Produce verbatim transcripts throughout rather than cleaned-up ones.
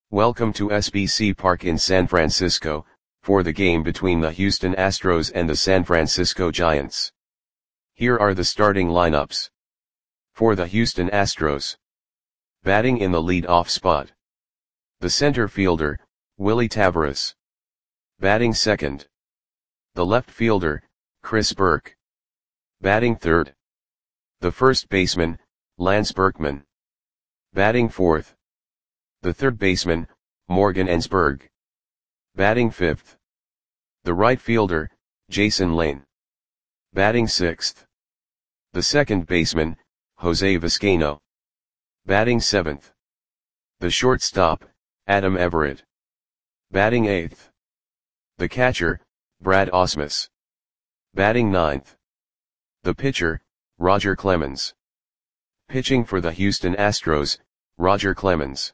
Welcome to S B C Park in San Francisco, for the game between the Houston Astros and the San Francisco Giants. Here are the starting lineups. For the Houston Astros. Batting in the lead-off spot. The center fielder, Willy Taveras. Batting second. The left fielder, Chris Burke. Batting third. The first baseman, Lance Berkman. Batting fourth. The third baseman, Morgan Ensberg. Batting fifth. The right fielder, Jason Lane. Batting sixth. The second baseman, Jose Vizcaino. Batting seventh. The shortstop, Adam Everett. Batting eighth. The catcher, Brad Ausmus. Batting ninth. The pitcher, Roger Clemens. Pitching for the Houston Astros, Roger Clemens.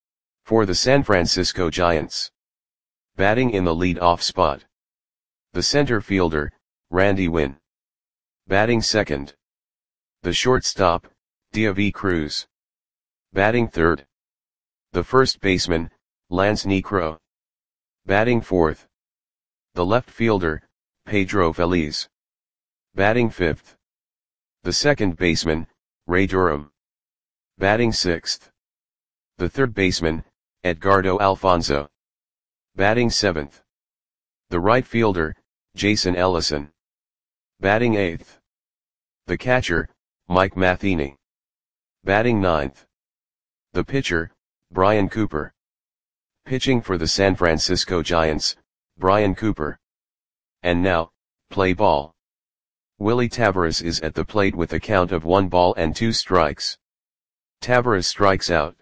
For the San Francisco Giants. Batting in the lead-off spot. The center fielder, Randy Winn. Batting second. The shortstop, Deivi Cruz. Batting third. The first baseman, Lance Niekro. Batting fourth. The left fielder, Pedro Feliz. Batting fifth. The second baseman, Ray Durham. Batting sixth. The third baseman, Edgardo Alfonzo. Batting seventh. The right fielder, Jason Ellison. Batting eighth. The catcher, Mike Matheny. Batting ninth. The pitcher, Brian Cooper. Pitching for the San Francisco Giants, Brian Cooper. And now, play ball. Willy Taveras is at the plate with a count of one ball and two strikes. Taveras strikes out.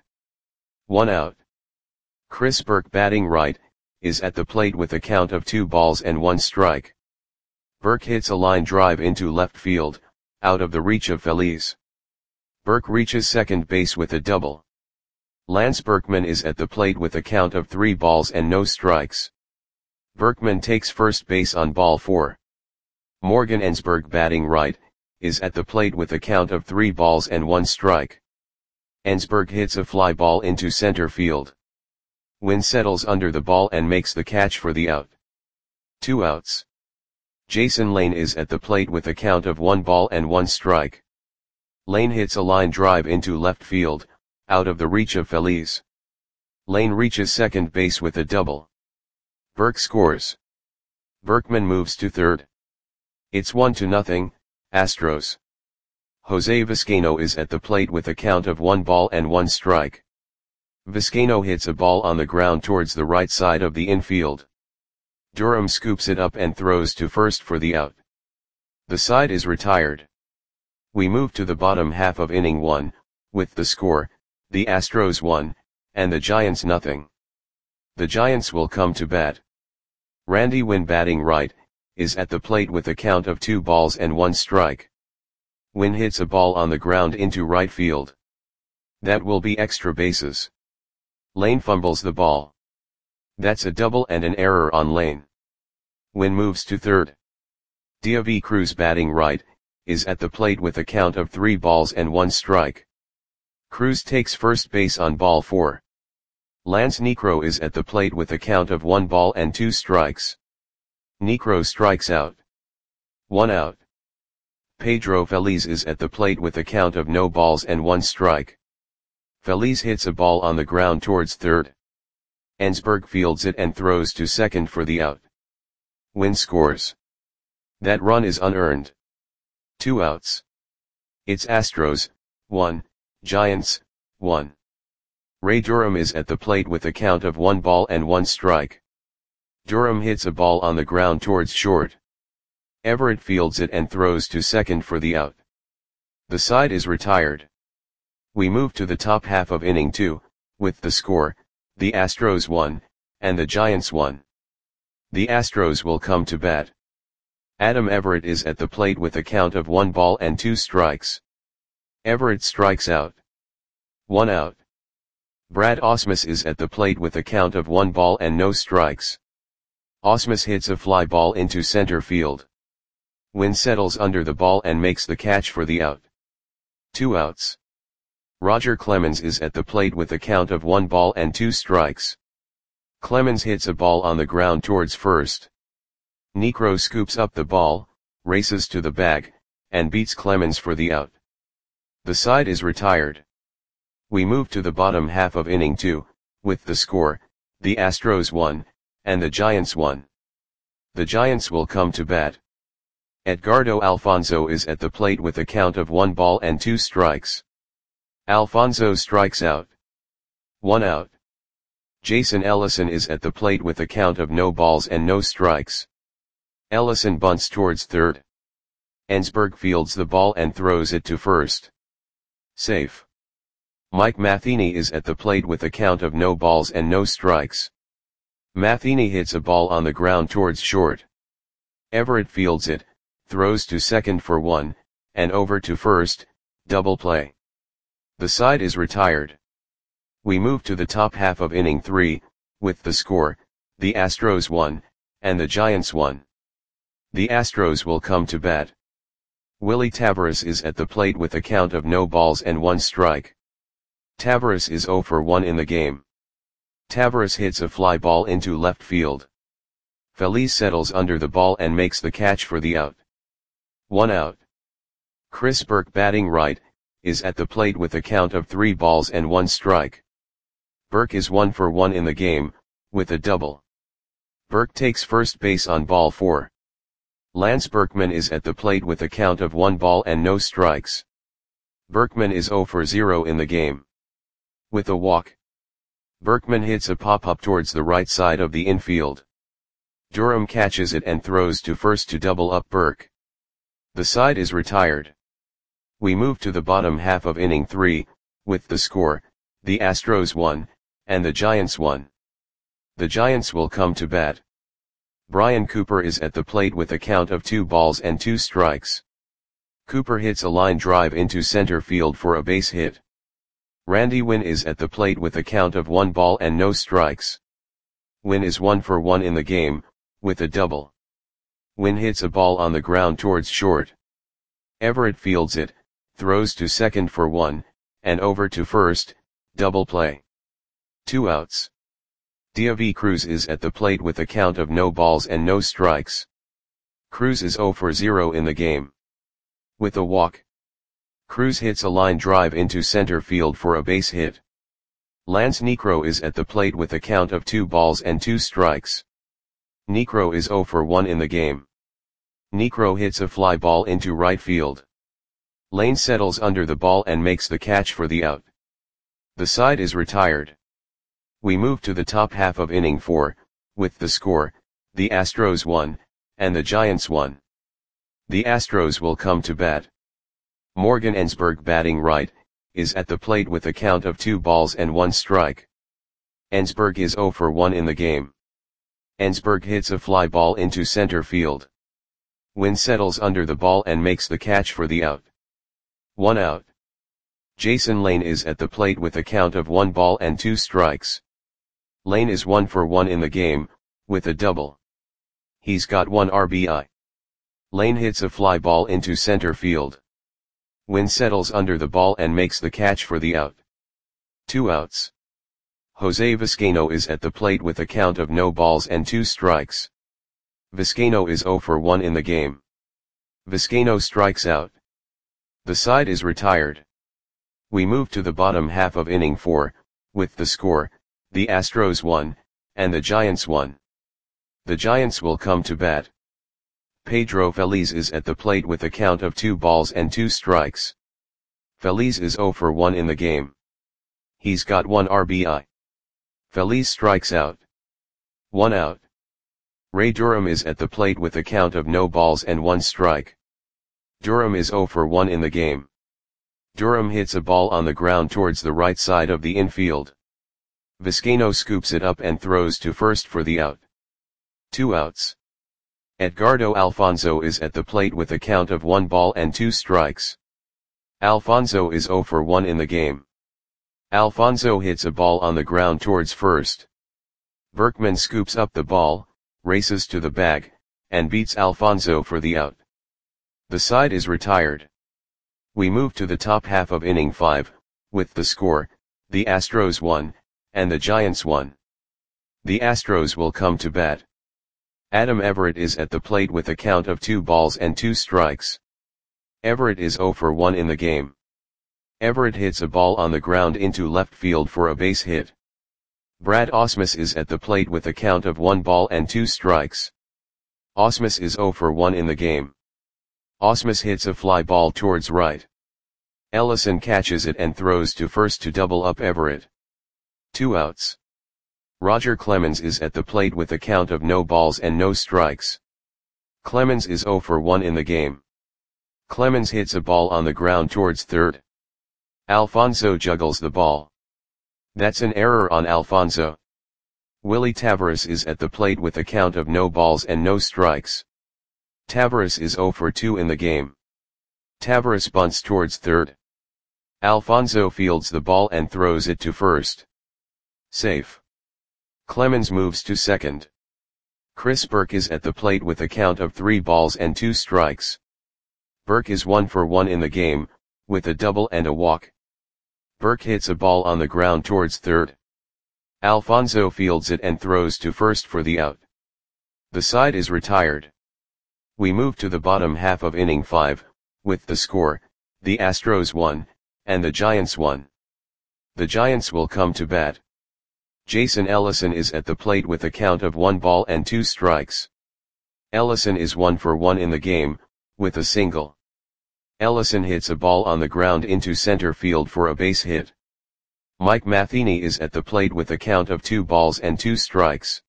One out. Chris Burke batting right, is at the plate with a count of two balls and one strike. Burke hits a line drive into left field, out of the reach of Feliz. Burke reaches second base with a double. Lance Berkman is at the plate with a count of three balls and no strikes. Berkman takes first base on ball four. Morgan Ensberg batting right, is at the plate with a count of three balls and one strike. Ensberg hits a fly ball into center field. Winn settles under the ball and makes the catch for the out. Two outs. Jason Lane is at the plate with a count of one ball and one strike. Lane hits a line drive into left field, out of the reach of Feliz. Lane reaches second base with a double. Burke scores. Berkman moves to third. It's one to nothing, Astros. Jose Vizcaino is at the plate with a count of one ball and one strike. Vizcaino hits a ball on the ground towards the right side of the infield. Durham scoops it up and throws to first for the out. The side is retired. We move to the bottom half of inning one, with the score, the Astros one, and the Giants nothing. The Giants will come to bat. Randy Winn batting right, is at the plate with a count of two balls and one strike. Winn hits a ball on the ground into right field. That will be extra bases. Lane fumbles the ball. That's a double and an error on Lane. Winn moves to third. Deivi Cruz batting right, is at the plate with a count of three balls and one strike. Cruz takes first base on ball four. Lance Niekro is at the plate with a count of one ball and two strikes. Niekro strikes out. One out. Pedro Feliz is at the plate with a count of no balls and one strike. Feliz hits a ball on the ground towards third. Ensberg fields it and throws to second for the out. Winn scores. That run is unearned. Two outs. It's Astros, one, Giants, one. Ray Durham is at the plate with a count of one ball and one strike. Durham hits a ball on the ground towards short. Everett fields it and throws to second for the out. The side is retired. We move to the top half of inning two, with the score, the Astros one, and the Giants one. The Astros will come to bat. Adam Everett is at the plate with a count of one ball and two strikes. Everett strikes out. One out. Brad Ausmus is at the plate with a count of one ball and no strikes. Ausmus hits a fly ball into center field. Winn settles under the ball and makes the catch for the out. Two outs. Roger Clemens is at the plate with a count of one ball and two strikes. Clemens hits a ball on the ground towards first. Niekro scoops up the ball, races to the bag, and beats Clemens for the out. The side is retired. We move to the bottom half of inning two, with the score, the Astros won, and the Giants won. The Giants will come to bat. Edgardo Alfonzo is at the plate with a count of one ball and two strikes. Alfonzo strikes out. One out. Jason Ellison is at the plate with a count of no balls and no strikes. Ellison bunts towards third. Ensberg fields the ball and throws it to first. Safe. Mike Matheny is at the plate with a count of no balls and no strikes. Matheny hits a ball on the ground towards short. Everett fields it, throws to second for one, and over to first, double play. The side is retired. We move to the top half of inning three, with the score, the Astros won, and the Giants won. The Astros will come to bat. Willie Taveras is at the plate with a count of no balls and one strike. Taveras is oh for one in the game. Taveras hits a fly ball into left field. Feliz settles under the ball and makes the catch for the out. One out. Chris Burke, batting right, is at the plate with a count of three balls and one strike. Burke is one for one in the game, with a double. Burke takes first base on ball four. Lance Berkman is at the plate with a count of one ball and no strikes. Berkman is oh for zero in the game. With a walk. Berkman hits a pop-up towards the right side of the infield. Durham catches it and throws to first to double up Burke. The side is retired. We move to the bottom half of inning three, with the score, the Astros won, and the Giants won. The Giants will come to bat. Brian Cooper is at the plate with a count of two balls and two strikes. Cooper hits a line drive into center field for a base hit. Randy Winn is at the plate with a count of one ball and no strikes. Winn is one for one in the game, with a double. Winn hits a ball on the ground towards short. Everett fields it, throws to second for one, and over to first, double play. Two outs. Deivi Cruz is at the plate with a count of no balls and no strikes. Cruz is oh for zero in the game. With a walk. Cruz hits a line drive into center field for a base hit. Lance Niekro is at the plate with a count of two balls and two strikes. Niekro is oh for one in the game. Niekro hits a fly ball into right field. Lane settles under the ball and makes the catch for the out. The side is retired. We move to the top half of inning four, with the score, the Astros won, and the Giants won. The Astros will come to bat. Morgan Ensberg, batting right, is at the plate with a count of two balls and one strike. Ensberg is oh for one in the game. Ensberg hits a fly ball into center field. Winn settles under the ball and makes the catch for the out. One out. Jason Lane is at the plate with a count of one ball and two strikes. Lane is one for one in the game, with a double. He's got one R B I. Lane hits a fly ball into center field. Winn settles under the ball and makes the catch for the out. Two outs. Jose Vizcaino is at the plate with a count of no balls and two strikes. Vizcaino is oh for one in the game. Vizcaino strikes out. The side is retired. We move to the bottom half of inning four, with the score, the Astros won, and the Giants won. The Giants will come to bat. Pedro Feliz is at the plate with a count of two balls and two strikes. Feliz is oh for one in the game. He's got one R B I. Feliz strikes out. One out. Ray Durham is at the plate with a count of no balls and one strike. Durham is oh for one in the game. Durham hits a ball on the ground towards the right side of the infield. Vizcaino scoops it up and throws to first for the out. Two outs. Edgardo Alfonzo is at the plate with a count of one ball and two strikes. Alfonzo is oh for one in the game. Alfonzo hits a ball on the ground towards first. Berkman scoops up the ball, races to the bag, and beats Alfonzo for the out. The side is retired. We move to the top half of inning five, with the score, the Astros won, and the Giants won. The Astros will come to bat. Adam Everett is at the plate with a count of two balls and two strikes. Everett is zero for one in the game. Everett hits a ball on the ground into left field for a base hit. Brad Ausmus is at the plate with a count of one ball and two strikes. Ausmus is zero for one in the game. Ausmus hits a fly ball towards right. Ellison catches it and throws to first to double up Everett. Two outs. Roger Clemens is at the plate with a count of no balls and no strikes. Clemens is zero for one in the game. Clemens hits a ball on the ground towards third. Alfonso juggles the ball. That's an error on Alfonso. Willie Taveras is at the plate with a count of no balls and no strikes. Taveras is zero for two in the game. Taveras bunts towards third. Alfonso fields the ball and throws it to first. Safe. Clemens moves to second. Chris Burke is at the plate with a count of three balls and two strikes. Burke is one for one in the game, with a double and a walk. Burke hits a ball on the ground towards third. Alfonso fields it and throws to first for the out. The side is retired. We move to the bottom half of inning five, with the score, the Astros won, and the Giants won. The Giants will come to bat. Jason Ellison is at the plate with a count of one ball and two strikes. Ellison is one for one in the game, with a single. Ellison hits a ball on the ground into center field for a base hit. Mike Matheny is at the plate with a count of two balls and two strikes.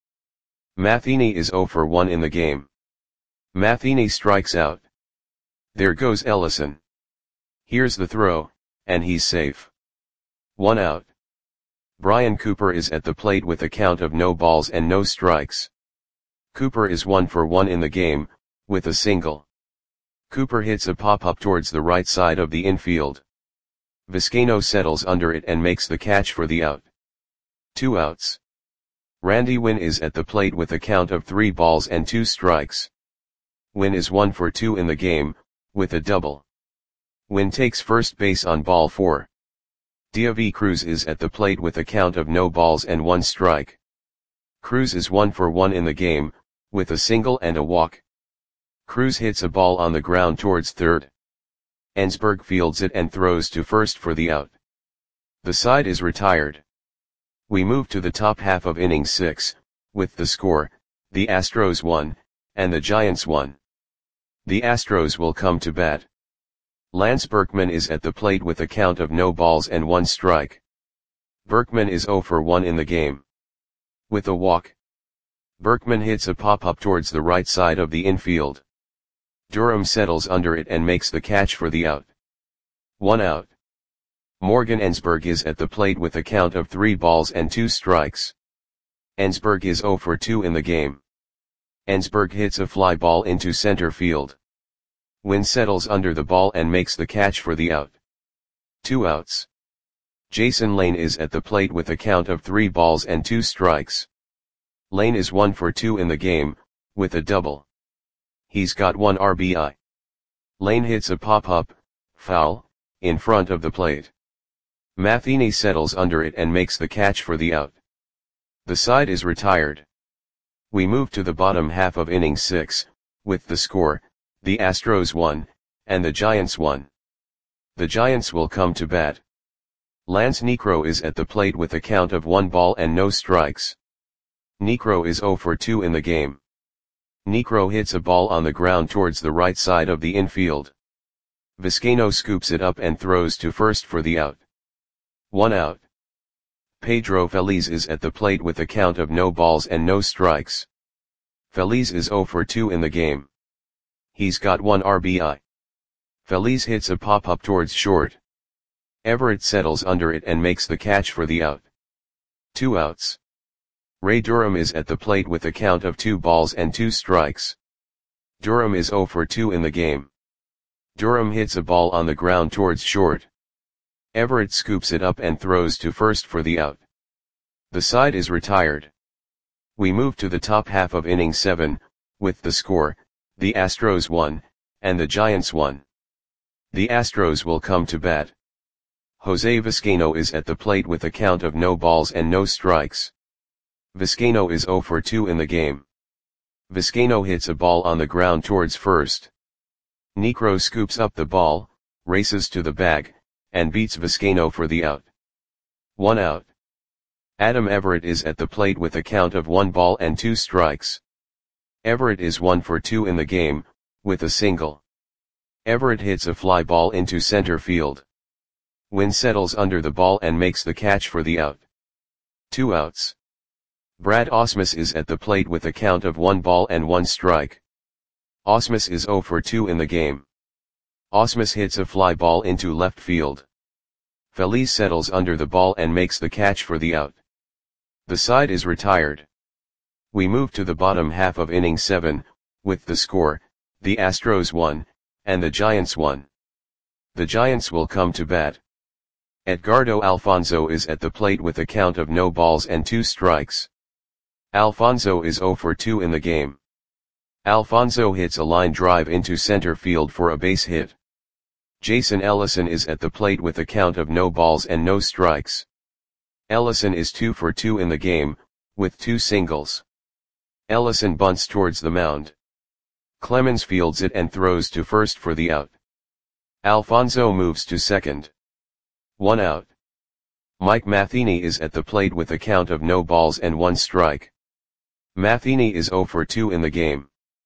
Matheny is zero for one in the game. Matheny strikes out. There goes Ellison. Here's the throw, and he's safe. One out. Brian Cooper is at the plate with a count of no balls and no strikes. Cooper is one for one in the game, with a single. Cooper hits a pop-up towards the right side of the infield. Vizcaino settles under it and makes the catch for the out. Two outs. Randy Winn is at the plate with a count of three balls and two strikes. Winn is one for two in the game, with a double. Winn takes first base on ball four. Diavy Cruz is at the plate with a count of no balls and one strike. Cruz is one for one in the game, with a single and a walk. Cruz hits a ball on the ground towards third. Ensberg fields it and throws to first for the out. The side is retired. We move to the top half of inning six, with the score, the Astros won, and the Giants won. The Astros will come to bat. Lance Berkman is at the plate with a count of no balls and one strike. Berkman is zero for one in the game. With a walk. Berkman hits a pop-up towards the right side of the infield. Durham settles under it and makes the catch for the out. One out. Morgan Ensberg is at the plate with a count of three balls and two strikes. Ensberg is zero for two in the game. Ensberg hits a fly ball into center field. Winn settles under the ball and makes the catch for the out. Two outs. Jason Lane is at the plate with a count of three balls and two strikes. Lane is one for two in the game, with a double. He's got one R B I. Lane hits a pop-up, foul, in front of the plate. Matheny settles under it and makes the catch for the out. The side is retired. We move to the bottom half of inning six, with the score, the Astros won, and the Giants won. The Giants will come to bat. Lance Niekro is at the plate with a count of one ball and no strikes. Niekro is zero for two in the game. Niekro hits a ball on the ground towards the right side of the infield. Vizcaino scoops it up and throws to first for the out. One out. Pedro Feliz is at the plate with a count of no balls and no strikes. Feliz is zero for two in the game. He's got one R B I. Feliz hits a pop-up towards short. Everett settles under it and makes the catch for the out. Two outs. Ray Durham is at the plate with a count of two balls and two strikes. Durham is zero for two in the game. Durham hits a ball on the ground towards short. Everett scoops it up and throws to first for the out. The side is retired. We move to the top half of inning seven, with the score, the Astros won, and the Giants won. The Astros will come to bat. Jose Vizcaino is at the plate with a count of no balls and no strikes. Vizcaino is zero for two in the game. Vizcaino hits a ball on the ground towards first. Niekro scoops up the ball, races to the bag, and beats Vizcaino for the out. One out. Adam Everett is at the plate with a count of one ball and two strikes. Everett is one for two in the game, with a single. Everett hits a fly ball into center field. Wynn settles under the ball and makes the catch for the out. Two outs. Brad Ausmus is at the plate with a count of one ball and one strike. Ausmus is zero for two in the game. Ausmus hits a fly ball into left field. Feliz settles under the ball and makes the catch for the out. The side is retired. We move to the bottom half of inning seven, with the score, the Astros won, and the Giants won. The Giants will come to bat. Edgardo Alfonzo is at the plate with a count of no balls and two strikes. Alfonzo is zero for two in the game. Alfonzo hits a line drive into center field for a base hit. Jason Ellison is at the plate with a count of no balls and no strikes. Ellison is two for two in the game, with two singles. Ellison bunts towards the mound. Clemens fields it and throws to first for the out. Alfonzo moves to second. One out. Mike Matheny is at the plate with a count of no balls and one strike. Matheny is zero for two in the game.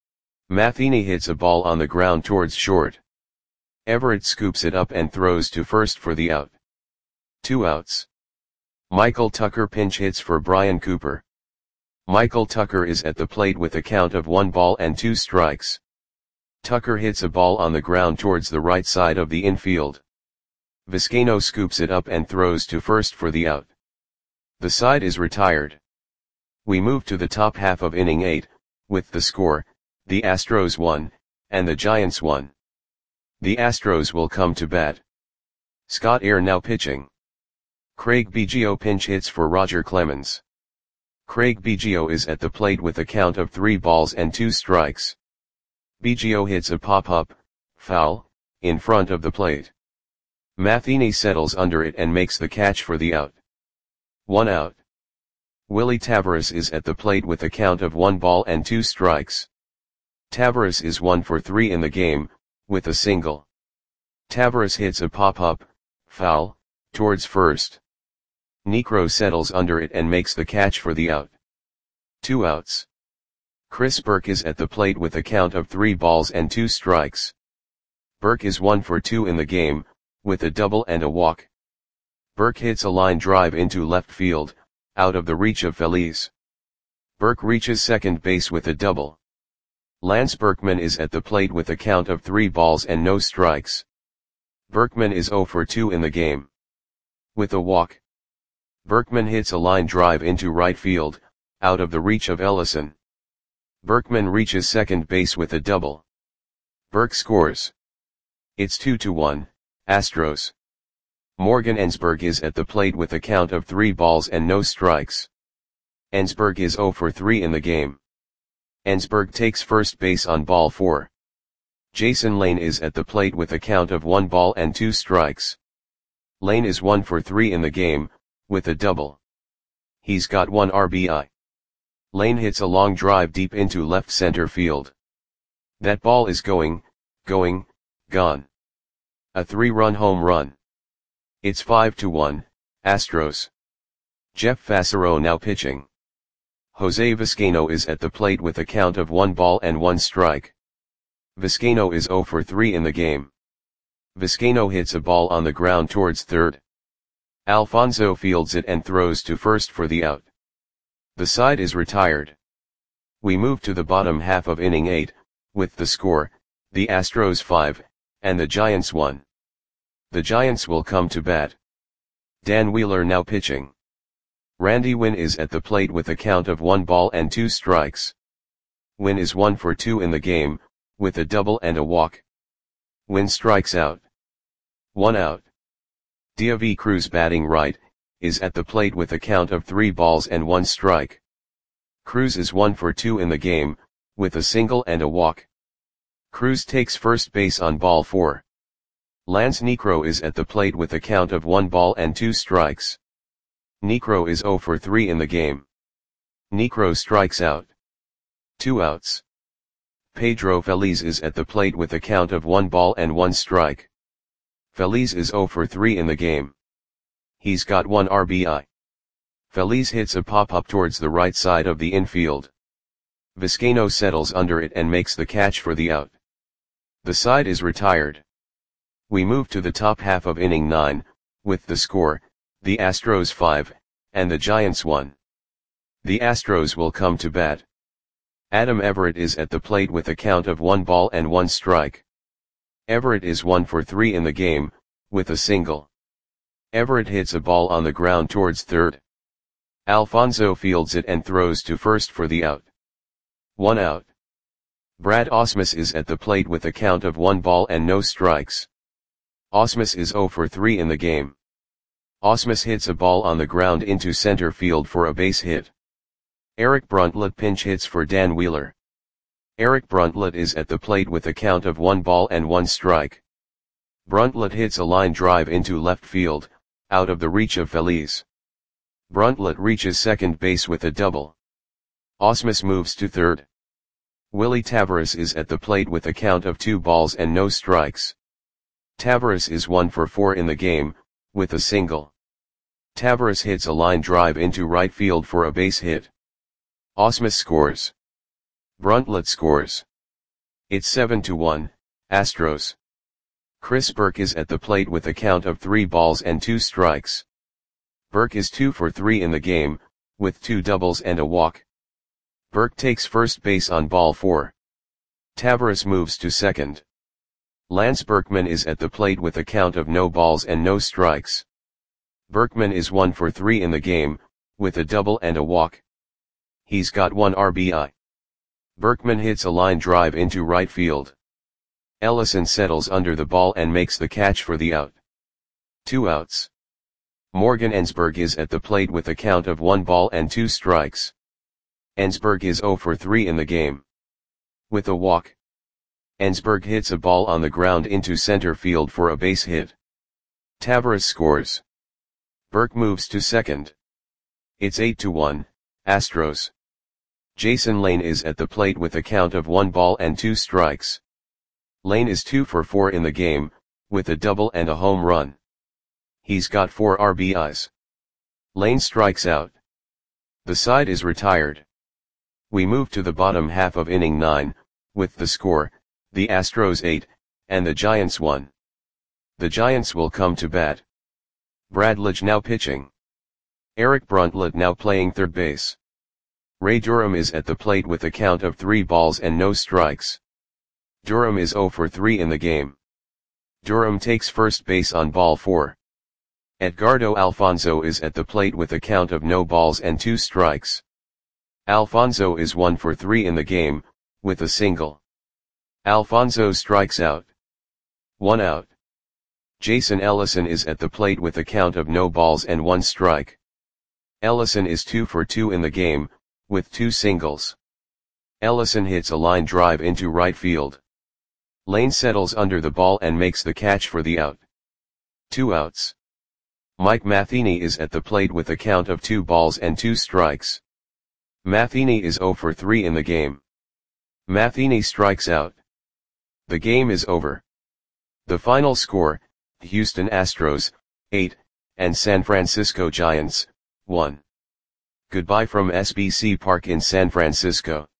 Matheny hits a ball on the ground towards short. Everett scoops it up and throws to first for the out. Two outs. Michael Tucker pinch hits for Brian Cooper. Michael Tucker is at the plate with a count of one ball and two strikes. Tucker hits a ball on the ground towards the right side of the infield. Vizcaino scoops it up and throws to first for the out. The side is retired. We move to the top half of inning eight, with the score, the Astros won, and the Giants won. The Astros will come to bat. Scott Air now pitching. Craig Biggio pinch hits for Roger Clemens. Craig Biggio is at the plate with a count of three balls and two strikes. Biggio hits a pop-up, foul, in front of the plate. Matheny settles under it and makes the catch for the out. One out. Willie Taveras is at the plate with a count of one ball and two strikes. Taveras is one for three in the game, with a single. Taveras hits a pop-up, foul, towards first. Niekro settles under it and makes the catch for the out. Two outs. Chris Burke is at the plate with a count of three balls and two strikes. Burke is one for two in the game, with a double and a walk. Burke hits a line drive into left field, out of the reach of Feliz. Burke reaches second base with a double. Lance Berkman is at the plate with a count of three balls and no strikes. Berkman is zero for two in the game. With a walk. Berkman hits a line drive into right field, out of the reach of Ellison. Berkman reaches second base with a double. Burke scores. It's two to one, Astros. Morgan Ensberg is at the plate with a count of three balls and no strikes. Ensberg is zero for three in the game. Ensberg takes first base on ball four. Jason Lane is at the plate with a count of one ball and two strikes. Lane is one for three in the game, with a double. He's got one R B I. Lane hits a long drive deep into left center field. That ball is going, going, gone. A three-run home run. It's five to one, Astros. Jeff Fassero now pitching. Jose Vizcaino is at the plate with a count of one ball and one strike. Vizcaino is zero for three in the game. Vizcaino hits a ball on the ground towards third. Alfonzo fields it and throws to first for the out. The side is retired. We move to the bottom half of inning eight, with the score, the Astros five, and the Giants one. The Giants will come to bat. Dan Wheeler now pitching. Randy Wynn is at the plate with a count of one ball and two strikes. Wynn is one for two in the game, with a double and a walk. Wynn strikes out. One out. Diavi Cruz batting right, is at the plate with a count of three balls and one strike. Cruz is one for two in the game, with a single and a walk. Cruz takes first base on ball four. Lance Niekro is at the plate with a count of one ball and two strikes. Niekro is zero for three in the game. Niekro strikes out. Two outs. Pedro Feliz is at the plate with a count of one ball and one strike. Feliz is zero for three in the game. He's got one R B I. Feliz hits a pop-up towards the right side of the infield. Vizcaino settles under it and makes the catch for the out. The side is retired. We move to the top half of inning nine, with the score, the Astros five, and the Giants one. The Astros will come to bat. Adam Everett is at the plate with a count of one ball and one strike. Everett is one for three in the game, with a single. Everett hits a ball on the ground towards third. Alfonso fields it and throws to first for the out. One out. Brad Ausmus is at the plate with a count of one ball and no strikes. Ausmus is zero for three in the game. Ausmus hits a ball on the ground into center field for a base hit. Eric Bruntlett pinch hits for Dan Wheeler. Eric Bruntlett is at the plate with a count of one ball and one strike. Bruntlett hits a line drive into left field, out of the reach of Feliz. Bruntlett reaches second base with a double. Ausmus moves to third. Willie Taveras is at the plate with a count of two balls and no strikes. Taveras is one for four in the game, with a single. Taveras hits a line drive into right field for a base hit. Ausmus scores. Bruntlett scores. It's seven to one, Astros. Chris Burke is at the plate with a count of three balls and two strikes. Burke is two for three in the game, with two doubles and a walk. Burke takes first base on ball four. Taveras moves to second. Lance Berkman is at the plate with a count of no balls and no strikes. Berkman is one for three in the game, with a double and a walk. He's got one R B I. Berkman hits a line drive into right field. Ellison settles under the ball and makes the catch for the out. Two outs. Morgan Ensberg is at the plate with a count of one ball and two strikes. Ensberg is zero for three in the game. With a walk. Ensberg hits a ball on the ground into center field for a base hit. Taveras scores. Burke moves to second. It's eight to one, Astros. Jason Lane is at the plate with a count of one ball and two strikes. Lane is two for four in the game, with a double and a home run. He's got four R B Is. Lane strikes out. The side is retired. We move to the bottom half of inning nine, with the score, the Astros eight, and the Giants one. The Giants will come to bat. Brad Lidge now pitching. Eric Bruntlett now playing third base. Ray Durham is at the plate with a count of three balls and no strikes. Durham is zero for three in the game. Durham takes first base on ball four. Edgardo Alfonso is at the plate with a count of no balls and two strikes. Alfonso is one for three in the game, with a single. Alfonso strikes out. One out. Jason Ellison is at the plate with a count of no balls and one strike. Ellison is two for two in the game, with two singles. Ellison hits a line drive into right field. Lane settles under the ball and makes the catch for the out. Two outs. Mike Matheny is at the plate with a count of two balls and two strikes. Matheny is zero for three in the game. Matheny strikes out. The game is over. The final score, Houston Astros, eight, and San Francisco Giants, one. Goodbye from S B C Park in San Francisco.